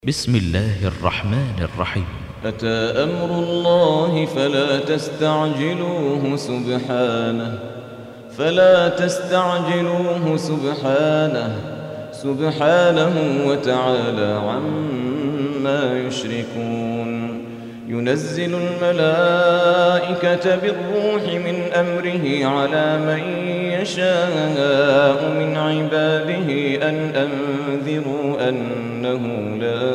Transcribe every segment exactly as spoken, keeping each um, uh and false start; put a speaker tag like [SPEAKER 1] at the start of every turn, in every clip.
[SPEAKER 1] بسم الله الرحمن الرحيم.
[SPEAKER 2] أتى أمر الله فلا تستعجلوه سبحانه فلا تستعجلوه سبحانه سبحانه وتعالى عما يشركون. ينزل الملائكة بالروح من أمره على من يشاء من عباده أن أنذروا أنه لا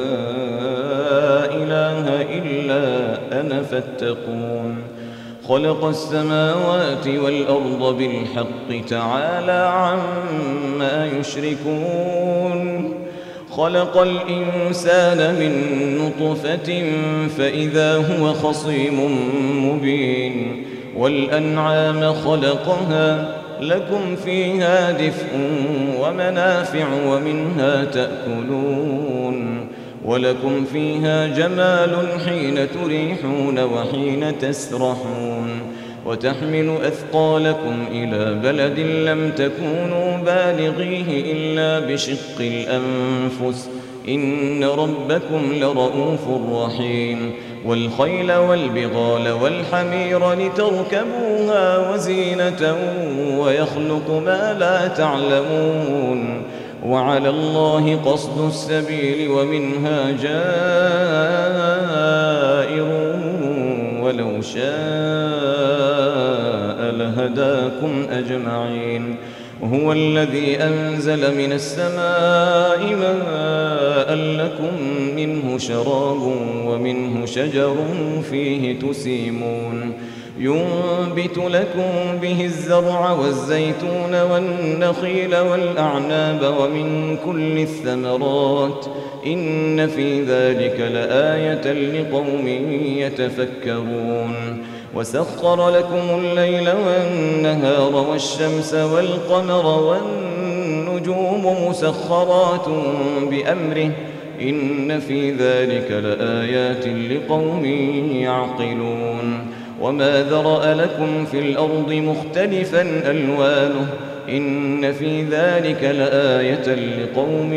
[SPEAKER 2] إله إلا أنا فاتقون. خلق السماوات والأرض بالحق تعالى عما يشركون. خلق الإنسان من نطفة فإذا هو خصيم مبين. والأنعام خلقها لكم فيها دفء ومنافع ومنها تأكلون. ولكم فيها جمال حين تريحون وحين تسرحون. وتحمل أثقالكم إلى بلد لم تكونوا بالغيه إلا بشق الأنفس إن ربكم لرؤوف رحيم. والخيل والبغال والحمير لتركبوها وزينة ويخلق ما لا تعلمون. وعلى الله قصد السبيل ومنها جائر ولو شاء لهداكم أجمعين. هو الذي أنزل من السماء ماء لكم منه شراب ومنه شجر فيه تسيمون. ينبت لكم به الزرع والزيتون والنخيل والأعناب ومن كل الثمرات إن في ذلك لآية لقوم يتفكرون. وسخر لكم الليل والنهار والشمس والقمر والنجوم مسخرات بأمره إن في ذلك لآيات لقوم يعقلون. وما ذرأ لكم في الأرض مختلفا ألوانه إن في ذلك لآية لقوم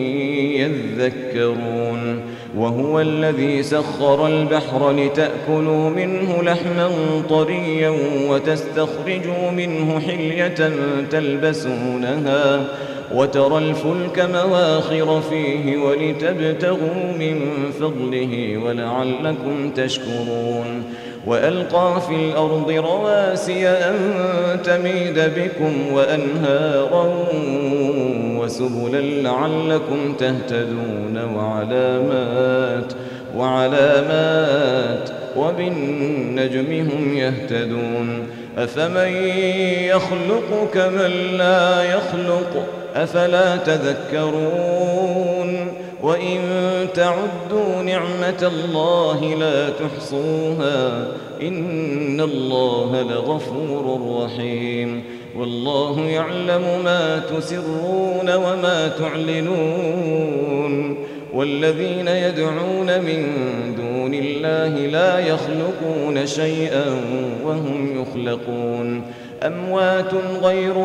[SPEAKER 2] يذكرون. وهو الذي سخر البحر لتأكلوا منه لحما طريا وتستخرجوا منه حلية تلبسونها وترى الفلك مواخر فيه ولتبتغوا من فضله ولعلكم تشكرون. وألقى في الأرض رواسي أن تميد بكم وأنهارا وسبلا لعلكم تهتدون وعلامات وعلامات وبالنجم هم يهتدون. أفمن يخلق كمن لا يخلق أفلا تذكرون. وإن تعدوا نعمة الله لا تحصوها إن الله لغفور رحيم. والله يعلم ما تسرون وما تعلنون. والذين يدعون من دون الله لا يخلقون شيئا وهم يخلقون. أموات غير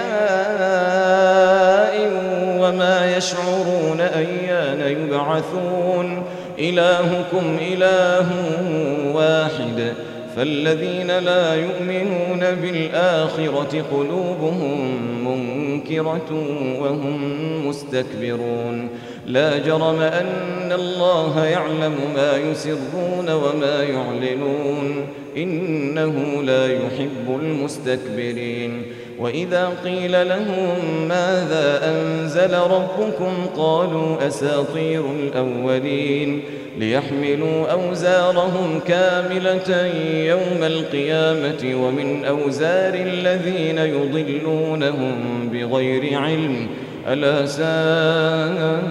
[SPEAKER 2] أحياء وما يشعرون أيان يبعثون. إلهكم إله واحد فالذين لا يؤمنون بالآخرة قلوبهم منكرة وهم مستكبرون. لا جرم أن الله يعلم ما يسرون وما يعلنون إنه لا يحب المستكبرين. وإذا قيل لهم ماذا أنزل ربكم قالوا أساطير الأولين ليحملوا أوزارهم كاملة يوم القيامة ومن أوزار الذين يضلونهم بغير علم ألا ساء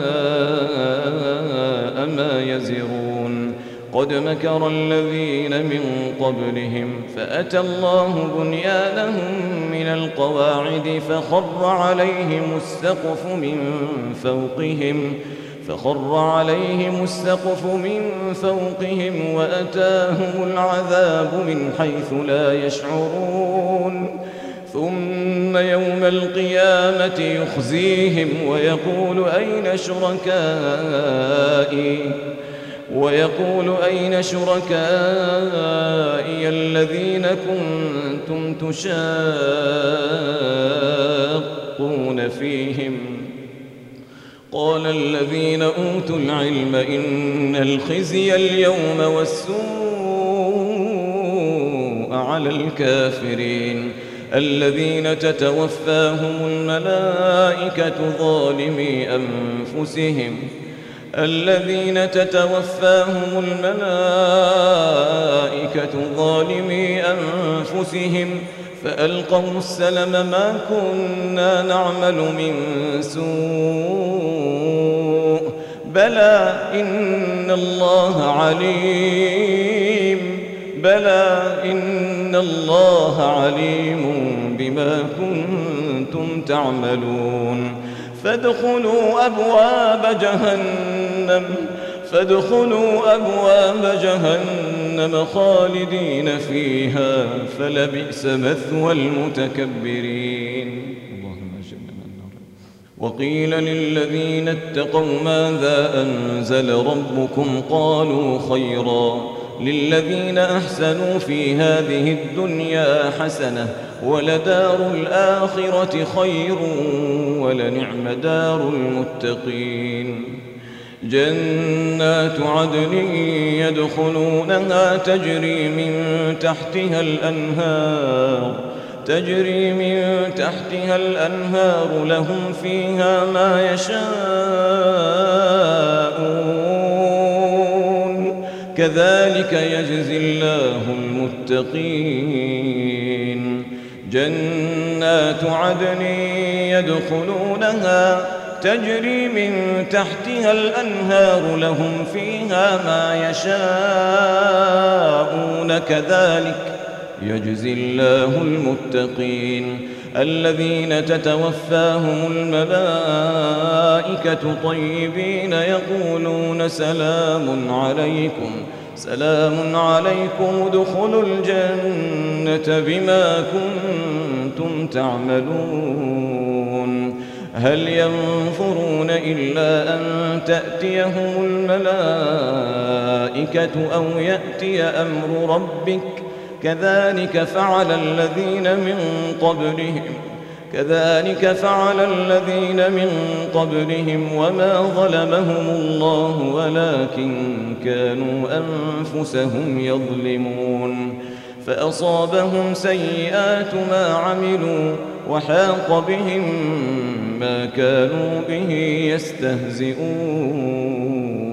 [SPEAKER 2] ما يزرون. قد مكر الذين من قبلهم فأتى الله بنيانهم من القواعد فخر عليهم السقف من فوقهم فخر عليهم السقف من فوقهم وأتاهم العذاب من حيث لا يشعرون. ثم يوم القيامة يخزيهم ويقول أين شركائي ويقول أين شركائي الذين كنتم تشاقون فيهم قال الذين أوتوا العلم إن الخزي اليوم والسوء على الكافرين الذين تتوفاهم الملائكة ظالمي أنفسهم الذين تتوفاهم الملائكة ظالمي أنفسهم فألقوا السلم ما كنا نعمل من سوء بلى إن الله عليم بلى إن الله عليم بما كنتم تعملون فادخلوا أبواب جهنم فادخلوا أبواب جهنم خالدين فيها فلبئس مثوى المتكبرين. اللهم اجعلنا من النار. وقيل للذين اتقوا ماذا أنزل ربكم قالوا خيرا للذين أحسنوا في هذه الدنيا حسنة ولدار الآخرة خير ولنعم دار المتقين. جنات عدن يدخلونها تجري من تحتها الأنهار تجري من تحتها الأنهار لهم فيها ما يشاءون كذلك يجزي الله المتقين. جنات عدن يدخلونها تجري من تحتها الأنهار لهم فيها ما يشاءون كذلك يجزي الله المتقين. الذين تتوفاهم الملائكة طيبين يقولون سلام عليكم سلام عليكم ادخلوا الجنة بما كنتم تعملون. هل ينظرون إلا أن تأتيهم الملائكة أو يأتي أمر ربك كذلك فعل الذين من قبلهم كذلك فعل الذين من قبلهم وما ظلمهم الله ولكن كانوا أنفسهم يظلمون. فأصابهم سيئات ما عملوا وحاق بهم ما كانوا به يستهزئون.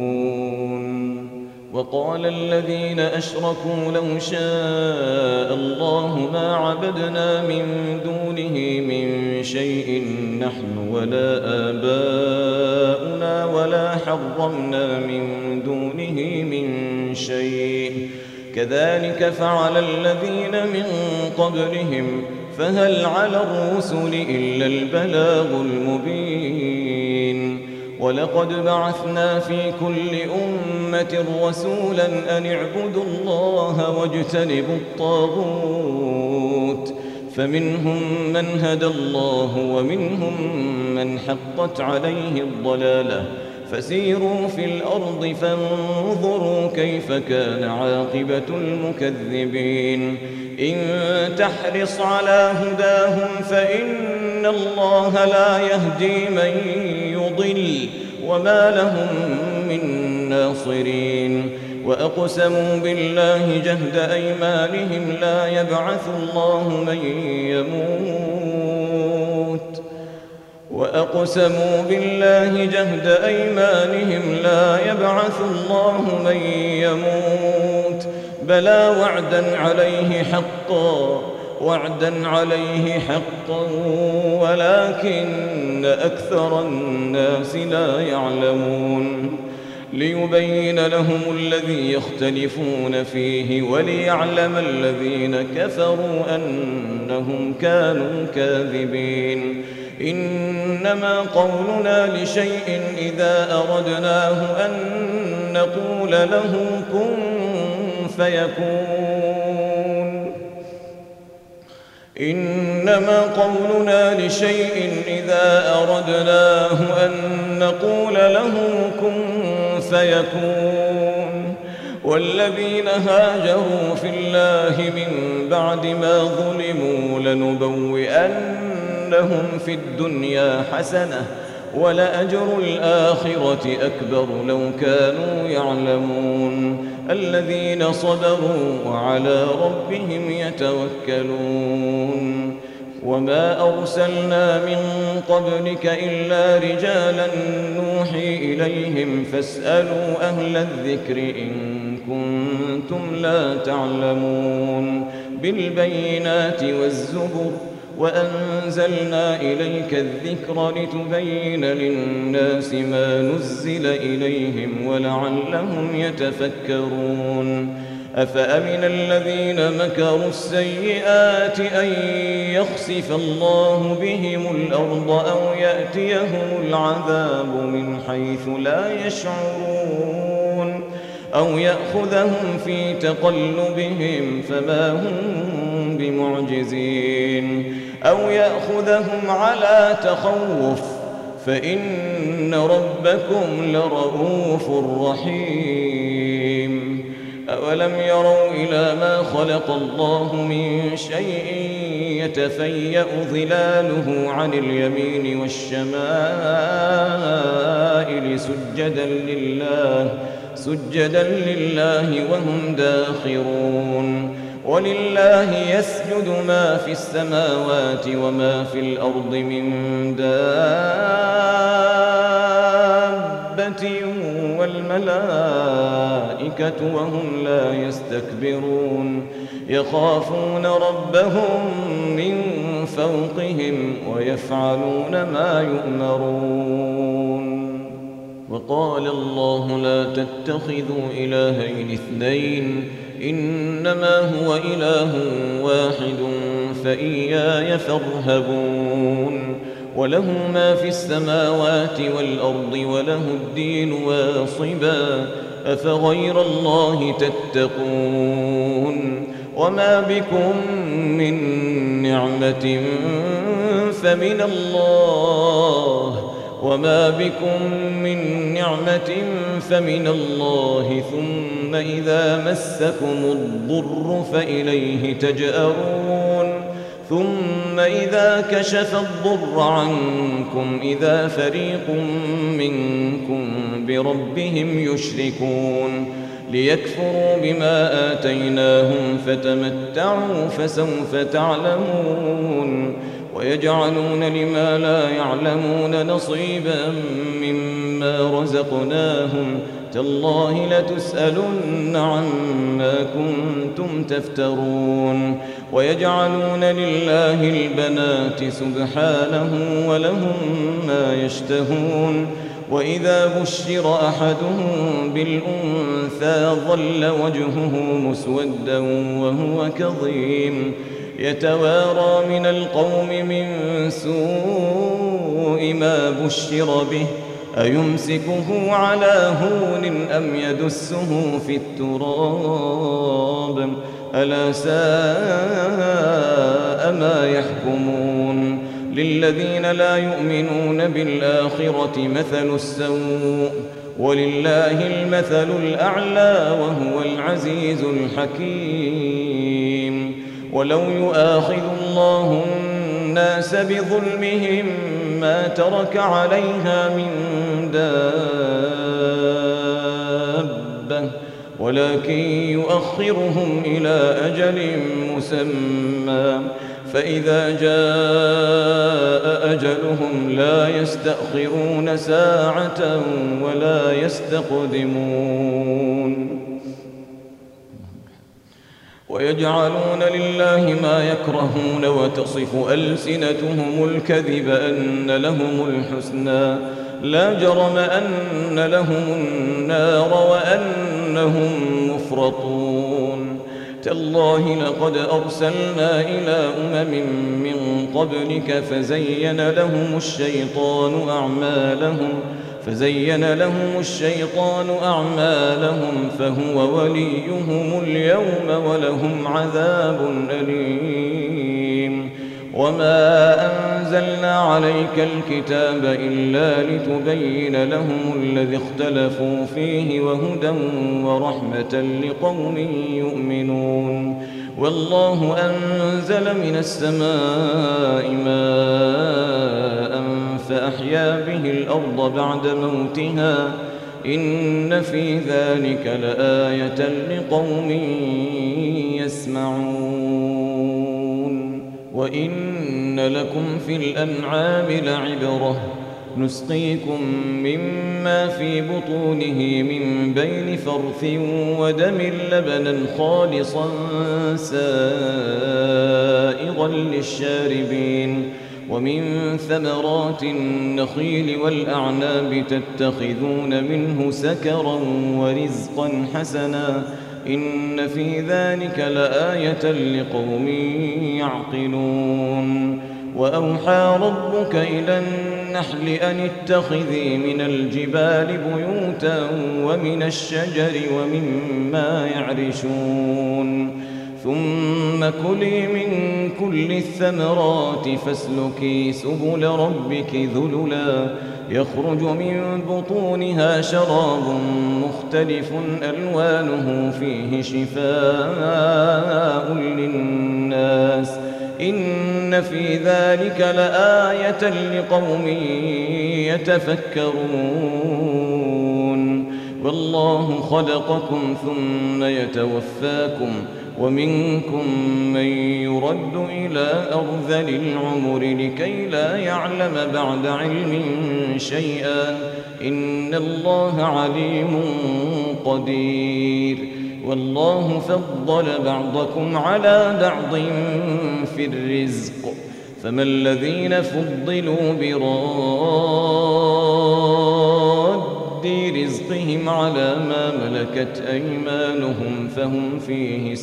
[SPEAKER 2] وقال الذين أشركوا لو شاء الله ما عبدنا من دونه من شيء نحن ولا آباؤنا ولا حرمنا من دونه من شيء كذلك فعل الذين من قبلهم فهل على الرسل إلا البلاغ المبين. ولقد بعثنا في كل أمة رسولا أن اعبدوا الله واجتنبوا الطاغوت فمنهم من هدى الله ومنهم من حقت عليه الضلالة فسيروا في الأرض فانظروا كيف كان عاقبة المكذبين. إن تحرص على هداهم فإن الله لا يهدي من يضل وما لهم من ناصرين. وأقسموا بالله جهد أيمانهم لا يبعث الله من يموت وأقسموا بالله جهد أيمانهم لا يبعث الله من يموت بلى وعدا عليه حقا وعدا عليه حقا ولكن أكثر الناس لا يعلمون. ليبين لهم الذي يختلفون فيه وليعلم الذين كفروا أنهم كانوا كاذبين. إنما قولنا لشيء إذا أردناه أن نقول له كن فيكون. إنما قولنا لشيء إذا أردناه أن نقول له كن فيكون. والذين هاجروا في الله من بعد ما ظلموا لنبوئنهم في الدنيا حسنة ولأجر الآخرة أكبر لو كانوا يعلمون. الذين صبروا وعلى ربهم يتوكلون. وما أرسلنا من قبلك إلا رجالا نوحي إليهم فاسألوا أهل الذكر إن كنتم لا تعلمون. بالبينات والزبر وأنزلنا إليك الذكر لتبين للناس ما نزل إليهم ولعلهم يتفكرون. أفأمن الذين مكروا السيئات أن يخسف الله بهم الأرض أو يأتيهم العذاب من حيث لا يشعرون أو يأخذهم في تقلبهم فما هم بمعجزين أو يأخذهم على تخوف فإن ربكم لرؤوف رحيم. أولم يروا إلى ما خلق الله من شيء يتفيأ ظلاله عن اليمين والشمائل سجدا لله سجدا لله وهم داخرون. ولله يسجد ما في السماوات وما في الأرض من دابة والملائكة وهم لا يستكبرون يخافون ربهم من فوقهم ويفعلون ما يؤمرون. وقال الله لا تتخذوا إلهين اثنين إنما هو إله واحد فإياي فارهبون. وله ما في السماوات والأرض وله الدين واصبا أفغير الله تتقون. وما بكم من نعمة فمن الله وما بكم من نعمة فمن الله ثم إذا مسكم الضر فإليه تجأرون. ثم إذا كشف الضر عنكم إذا فريق منكم بربهم يشركون ليكفروا بما آتيناهم فتمتعوا فسوف تعلمون. ويجعلون لما لا يعلمون نصيبا مما رزقناهم تالله لتسألن عما كنتم تفترون. ويجعلون لله البنات سبحانه ولهم ما يشتهون. وإذا بشر أحدهم بالأنثى ظل وجهه مسودا وهو كظيم يتوارى من القوم من سوء ما بشر به أيمسكه على هون أم يدسه في التراب ألا ساء ما يحكمون. للذين لا يؤمنون بالآخرة مثل السوء ولله المثل الأعلى وهو العزيز الحكيم. ولو يؤاخذ الله الناس بظلمهم ما ترك عليها من دابة ولكن يؤخرهم إلى أجل مسمى فإذا جاء أجلهم لا يستأخرون ساعة ولا يستقدمون. ويجعلون لله ما يكرهون وتصف ألسنتهم الكذب أن لهم الحسنى لا جرم أن لهم النار وأنهم مفرطون. تالله لقد أرسلنا إلى أمم من قبلك فزين لهم الشيطان أعمالهم فزين لهم الشيطان أعمالهم فهو وليهم اليوم ولهم عذاب أليم. وما أنزلنا عليك الكتاب إلا لتبين لهم الذي اختلفوا فيه وهدى ورحمة لقوم يؤمنون والله أنزل من السماء ماء فأحيا به الأرض بعد موتها إن في ذلك لآية لقوم يسمعون وإن لكم في الأنعام لعبرة نسقيكم مما في بطونه من بين فرث ودم لبنا خالصا سائغا للشاربين ومن ثمرات النخيل والأعناب تتخذون منه سكرا ورزقا حسنا إن في ذلك لآية لقوم يعقلون وأوحى ربك إلى النحل أن اتخذي من الجبال بيوتا ومن الشجر ومما يعرشون ثم كلي من كل الثمرات فاسلكي سبل ربك ذللا يخرج من بطونها شراب مختلف ألوانه فيه شفاء للناس إن في ذلك لآية لقوم يتفكرون والله خلقكم ثم يتوفاكم ومنكم من يرد إلى أرذل العمر لكي لا يعلم بعد علم شيئا إن الله عليم قدير والله فضل بعضكم على بعض في الرزق فما الذين فضلوا براد رزقهم على ما ملكت أيمانهم فهم فيه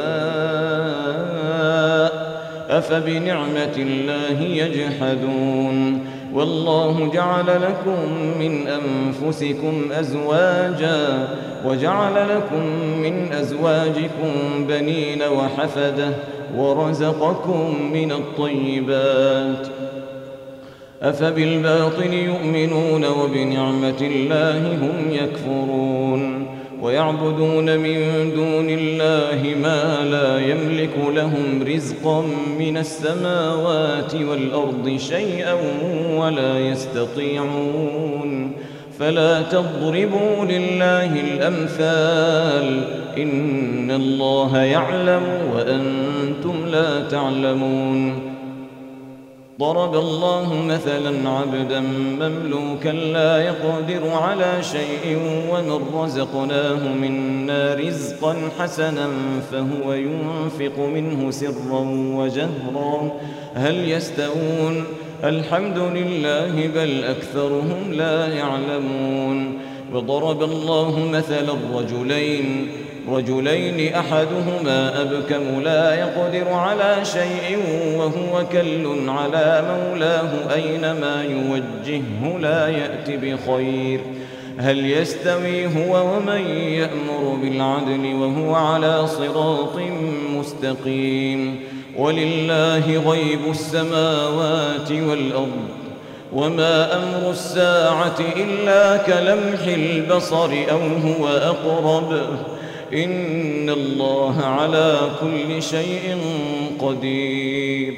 [SPEAKER 2] سواء أفبنعمة الله يجحدون والله جعل لكم من أنفسكم أزواجا وجعل لكم من أزواجكم بنين وحفدة ورزقكم من الطيبات أفبالباطل يؤمنون وبنعمة الله هم يكفرون ويعبدون من دون الله ما لا يملك لهم رزقا من السماوات والأرض شيئا ولا يستطيعون فلا تضربوا لله الأمثال إن الله يعلم وأنتم لا تعلمون ضرب الله مثلا عبدا مملوكا لا يقدر على شيء ومن رزقناه منا رزقا حسنا فهو ينفق منه سرا وجهرا هل يستوون الحمد لله بل أكثرهم لا يعلمون وضرب الله مثلا رجلين رجلين أحدهما أبكم لا يقدر على شيء وهو كل على مولاه أينما يوجهه لا يأت بخير هل يستوي هو ومن يأمر بالعدل وهو على صراط مستقيم ولله غيب السماوات والأرض وما أمر الساعة إلا كلمح البصر أو هو أقرب إن الله على كل شيء قدير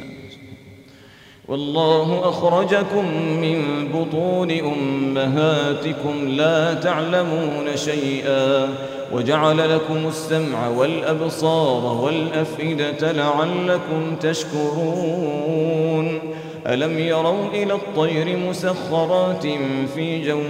[SPEAKER 2] والله أخرجكم من بطون أمهاتكم لا تعلمون شيئا وجعل لكم السمع والأبصار والأفئدة لعلكم تشكرون ألم يروا إلى الطير مسخرات في جو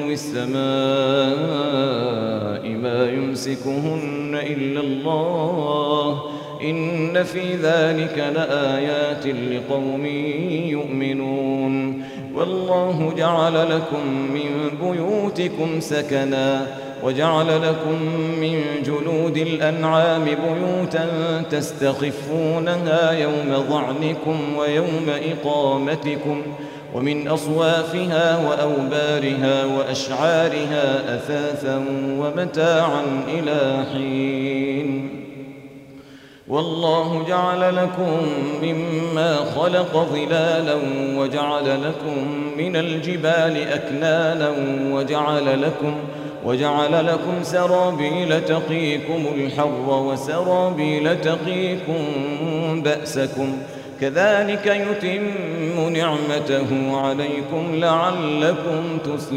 [SPEAKER 2] السماء ما يمسكهن إلا الله إن في ذلك لآيات لقوم يؤمنون والله جعل لكم من بيوتكم سكنا وجعل لكم من جلود الأنعام بيوتا تستخفونها يوم ظعنكم ويوم إقامتكم ومن أصوافها وأوبارها وأشعارها أثاثا ومتاعا إلى حين والله جعل لكم مما خلق ظلالا وجعل لكم من الجبال أكنانا وجعل لكم وجعل لكم سرابيل تقيكم الحر وسرابيل تقيكم بأسكم كذلك يتم نعمته عليكم لعلكم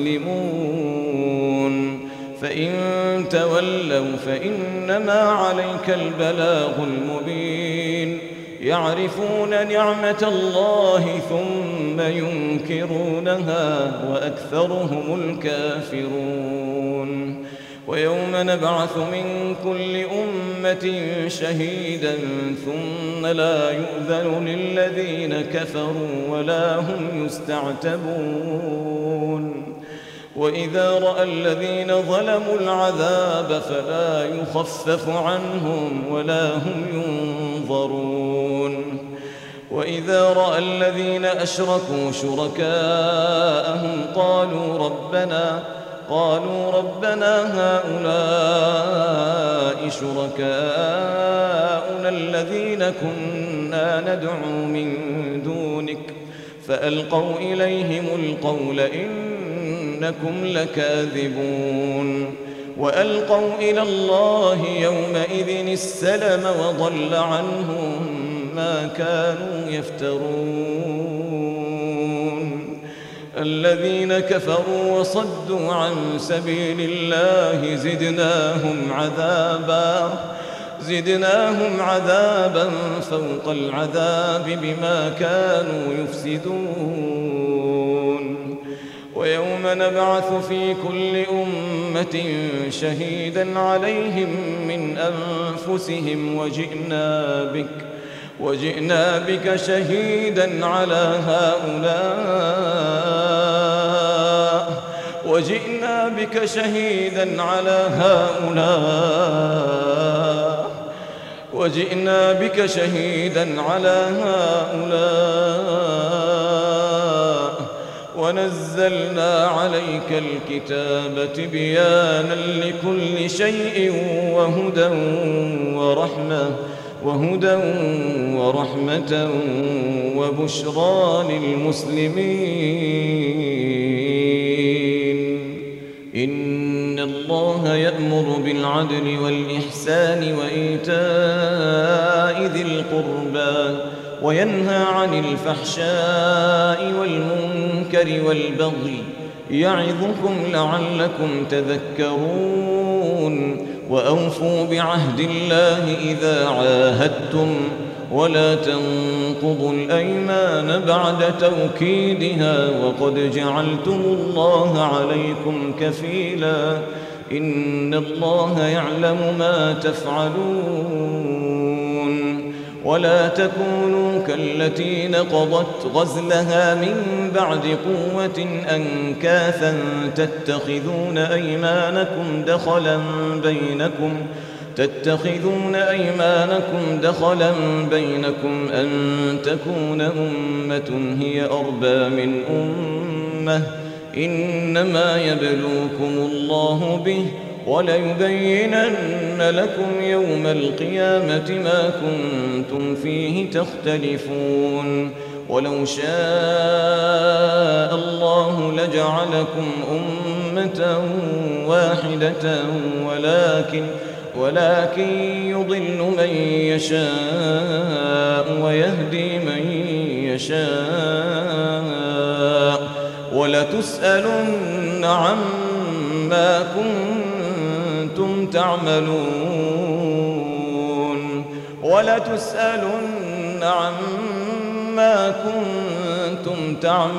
[SPEAKER 2] تسلمون فإن تولوا فإنما عليك البلاغ المبين يعرفون نعمة الله ثم ينكرونها وأكثرهم الكافرون ويوم نبعث من كل أمة شهيدا ثم لا يؤذن للذين كفروا ولا هم يستعتبون وإذا رأى الذين ظلموا العذاب فلا يخفف عنهم ولا هم ينظرون وإذا رأى الذين أشركوا شركاءهم قالوا ربنا قالوا ربنا هؤلاء شركاؤنا الذين كنا ندعو من دونك فألقوا إليهم القول إنكم لكاذبون وألقوا إلى الله يومئذ السلم وضل عنهم ما كانوا يفترون الذين كفروا وصدوا عن سبيل الله زدناهم عذابا زدناهم عذابا فوق العذاب بما كانوا يفسدون ويوم نبعث في كل أمة شهيدا عليهم من أنفسهم وجئنا بك وجئنا بك شهيدا على هؤلاء وجئنا بك شهيدا على هؤلاء وجئنا بك شهيدا على هؤلاء ونزلنا عليك الكتاب تبيانا لكل شيء وهدى ورحمة وهدى ورحمة وبشرى للمسلمين إن الله يأمر بالعدل والإحسان وإيتاء ذي القربى وينهى عن الفحشاء والمنكر والبغي يعظكم لعلكم تذكرون وأوفوا بعهد الله إذا عاهدتم ولا تنقضوا الأيمان بعد توكيدها وقد جعلتم الله عليكم كفيلا إن الله يعلم ما تفعلون ولا تكونوا كالتي نقضت غزلها من بعد قوة أنكاثا تتخذون أيمانكم دخلا بينكم تتخذون أيمانكم دخلا بينكم أن تكون أمة هي أربى من أمة إنما يبلوكم الله به وليبينن لكم يوم القيامة ما كنتم فيه تختلفون ولو شاء الله لجعلكم أمة واحدة ولكن ولكن يضل من يشاء ويهدي من يشاء ولتسألن عما كنتم تعملون ولتسألن عما كنتم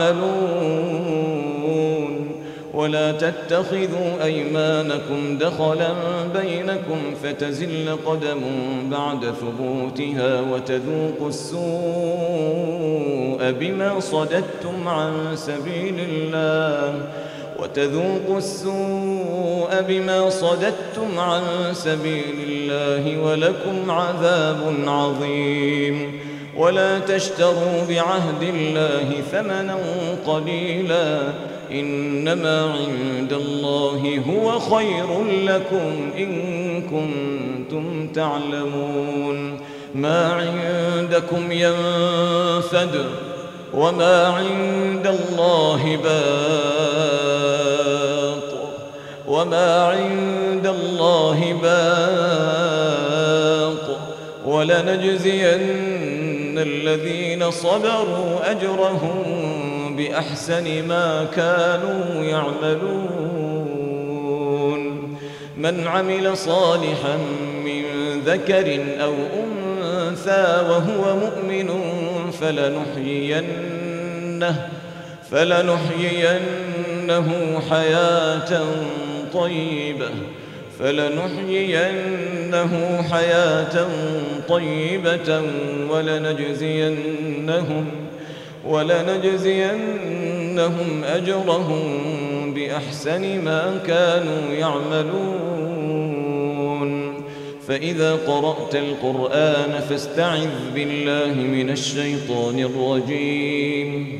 [SPEAKER 2] تعملون ولا تتخذوا أيمانكم دخلا بينكم فتزل قدم بعد ثبوتها وتذوقوا السوء بما صددتم عن سبيل الله وتذوقوا السوء بما صددتم عن سبيل الله ولكم عذاب عظيم ولا تشتروا بعهد الله ثمنا قليلا إنما عند الله هو خير لكم إن كنتم تعلمون ما عندكم ينفد وما عند الله باق وما عند الله باق ولنجزين الذين صبروا أجرهم بأحسن ما كانوا يعملون من عمل صالحا من ذكر أو أنثى وهو مؤمن فلنحيينه فلنحيينه حياة طيبة فلنحيينه حياة طيبة ولنجزينهم ولنجزينهم أجرهم بأحسن ما كانوا يعملون فإذا قرأت القرآن فاستعذ بالله من الشيطان الرجيم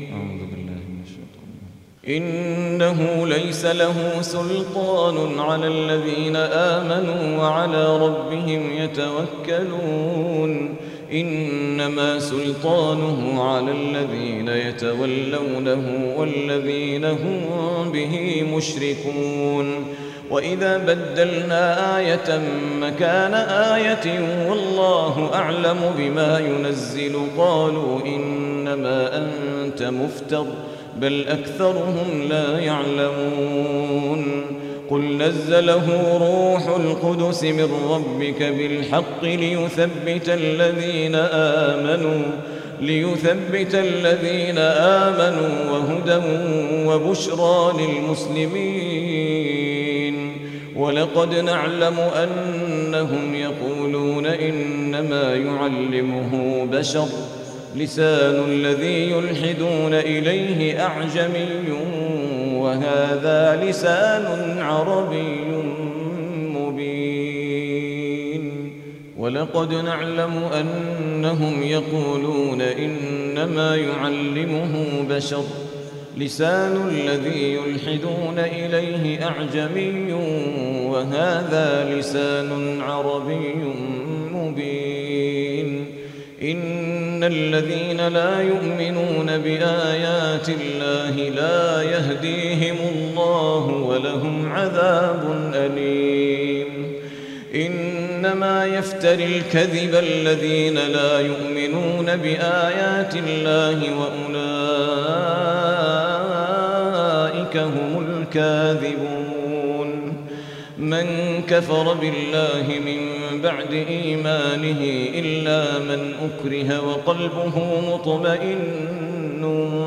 [SPEAKER 2] إنه ليس له سلطان على الذين آمنوا وعلى ربهم يتوكلون إنما سلطانه على الذين يتولونه والذين هم به مشركون وإذا بدلنا آية مكان آية والله أعلم بما ينزل قالوا إنما أنت مفتر بل أكثرهم لا يعلمون قل نزله روح القدس من ربك بالحق ليثبت الذين آمنوا ليثبت الذين آمنوا وهدى وبشرى للمسلمين ولقد نعلم أنهم يقولون إنما يعلمه بشر لسان الذي يلحدون إليه أعجمي وهذا لسان عربي مبين ولقد نعلم أنهم يقولون إنما يعلمه بشر لسان الذي يلحدون إليه أعجمي وهذا لسان عربي مبين إن الذين لا يؤمنون بآيات الله لا يهديهم الله ولهم عذاب أليم إنما يفتري الكذب الذين لا يؤمنون بآيات الله وأولئك هم الكاذبون من كفر بالله من بعد إيمانه إلا من أكره وقلبه مطمئن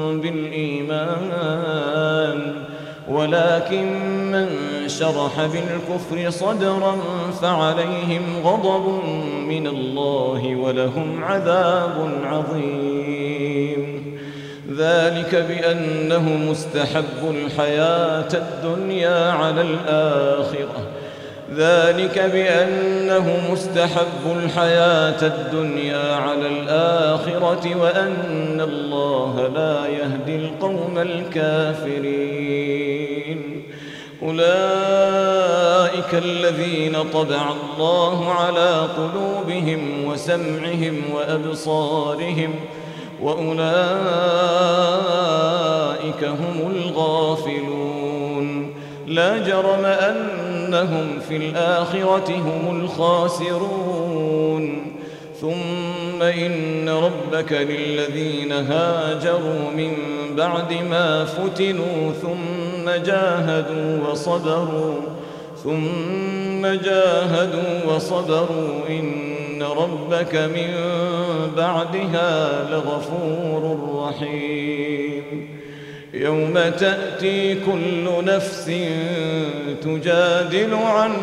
[SPEAKER 2] بالإيمان ولكن من شرح بالكفر صدرا فعليهم غضب من الله ولهم عذاب عظيم ذلك بأنه مستحب الحياة الدنيا على الآخرة ذلك بأنه مستحب الحياة الدنيا على الآخرة وأن الله لا يهدي القوم الكافرين أولئك الذين طبع الله على قلوبهم وسمعهم وأبصارهم وأولئك هم الغافلون لا جرم أنهم في الآخرة هم الخاسرون ثم إن ربك للذين هاجروا من بعد ما فتنوا ثم جاهدوا وصبروا ثم جاهدوا وصبروا إن ربك من بعدها لغفور رحيم يوم تأتي كل نفس تجادل عن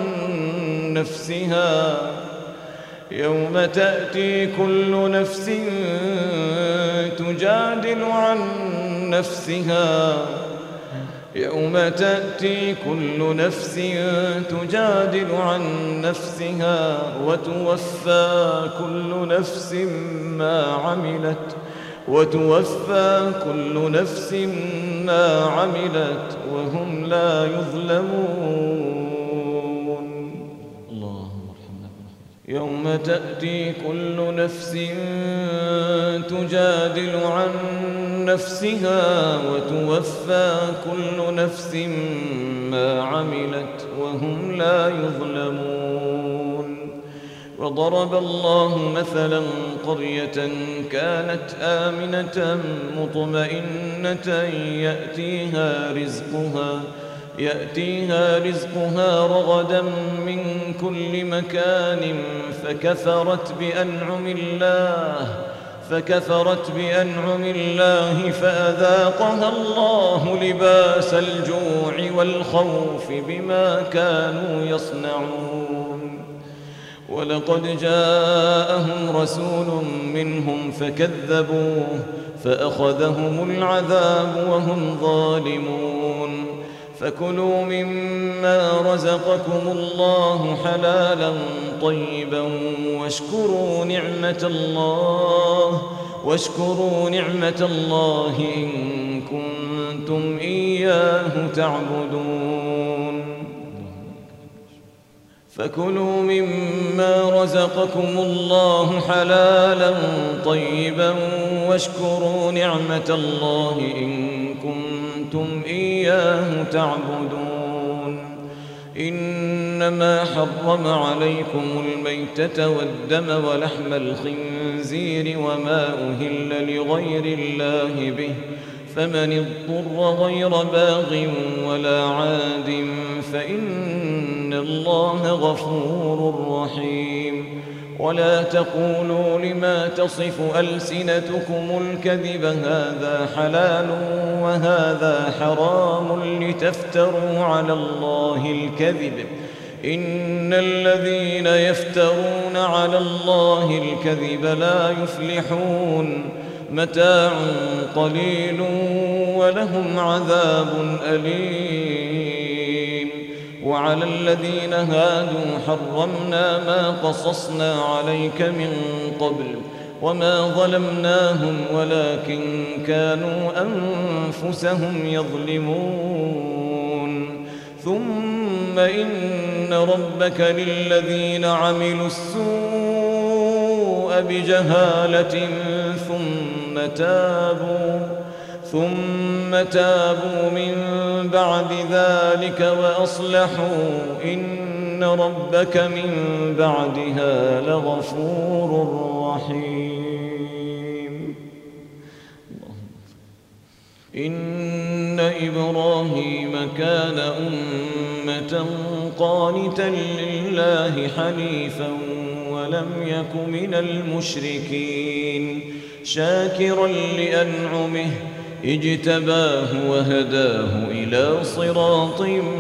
[SPEAKER 2] نفسها يوم تأتي كل نفس تجادل عن نفسها يوم تأتي كل نفس تجادل عن نفسها وتوفى كل نفس ما عملت وتوفى كل نفس ما عملت وهم لا يظلمون اللهم ارحمنا برحمتك يوم تأتي كل نفس تجادل عن نفسها وتوفى كل نفس ما عملت وهم لا يظلمون. وضرب الله مثلا قرية كانت آمنة مطمئنة يأتيها رزقها يأتيها رزقها رغدا من كل مكان فكفرت بأنعم الله فكفرت بأنعم الله فأذاقها الله لباس الجوع والخوف بما كانوا يصنعون. ولقد جاءهم رسول منهم فكذبوه فأخذهم العذاب وهم ظالمون. فكلوا مما رزقكم الله حلالا طيبا واشكروا نعمة الله واشكروا نعمة الله إن كنتم إياه تعبدون. فكلوا مما رزقكم الله حلالا طيبا واشكروا نعمة الله إن كنتم إياه تعبدون. إنما حرم عليكم الميتة والدم ولحم الخنزير وما أهل لغير الله به فمن اضطر غير باغ ولا عاد فإن الله غفور رحيم. ولا تقولوا لما تصف ألسنتكم الكذب هذا حلال وهذا حرام لتفتروا على الله الكذب إن الذين يفترون على الله الكذب لا يفلحون. متاع قليل ولهم عذاب أليم. وعلى الذين هادوا حرمنا ما قصصنا عليك من قبل وما ظلمناهم ولكن كانوا أنفسهم يظلمون. ثم إن ربك للذين عملوا السوء بجهالة ثم تابوا ثم تابوا من بعد ذلك وأصلحوا إن ربك من بعدها لغفور رحيم. إن إبراهيم كان أمة قانتا لله حنيفا ولم يك من المشركين شاكرا لأنعمه اجتباه وهداه إلى صراط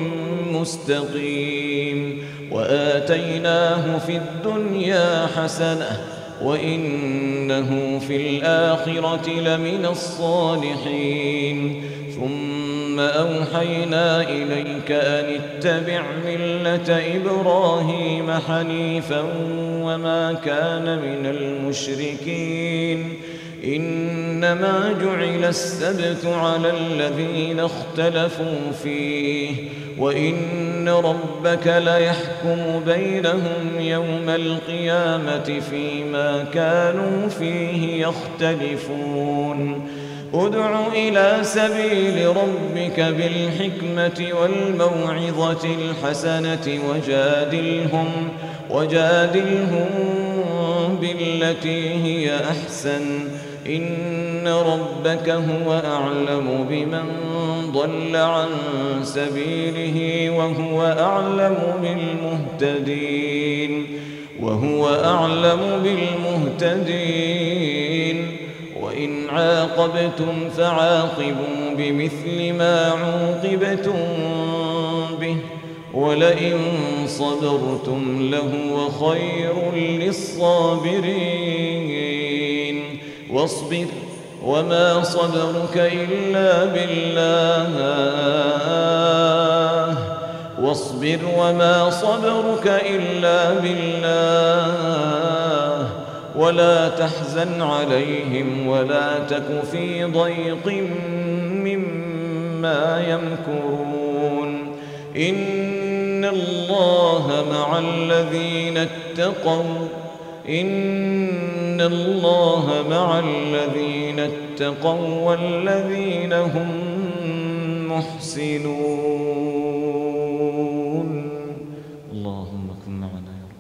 [SPEAKER 2] مستقيم. وآتيناه في الدنيا حسنة وإنه في الآخرة لمن الصالحين. ثم أوحينا إليك أن اتبع ملة إبراهيم حنيفا وما كان من المشركين. إنما جعل السبت على الذين اختلفوا فيه وإن ربك ليحكم بينهم يوم القيامة فيما كانوا فيه يختلفون. ادع إلى سبيل ربك بالحكمة والموعظة الحسنة وجادلهم وجادلهم بالتي هي أحسن إن ربك هو أعلم بمن ضل عن سبيله وهو أعلم بالمهتدين وهو أعلم بالمهتدين. وإن عاقبتم فعاقبوا بمثل ما عوقبتم به ولئن صبرتم لهو خير للصابرين. واصبر وما صبرك إلا بالله واصبر وما صبرك إلا بالله ولا تحزن عليهم ولا تك في ضيق مما يمكرون. إن إن الله مع الذين اتقوا إن الله مع الذين اتقوا والذين هم محسنون. اللهم كن معنا يا رب.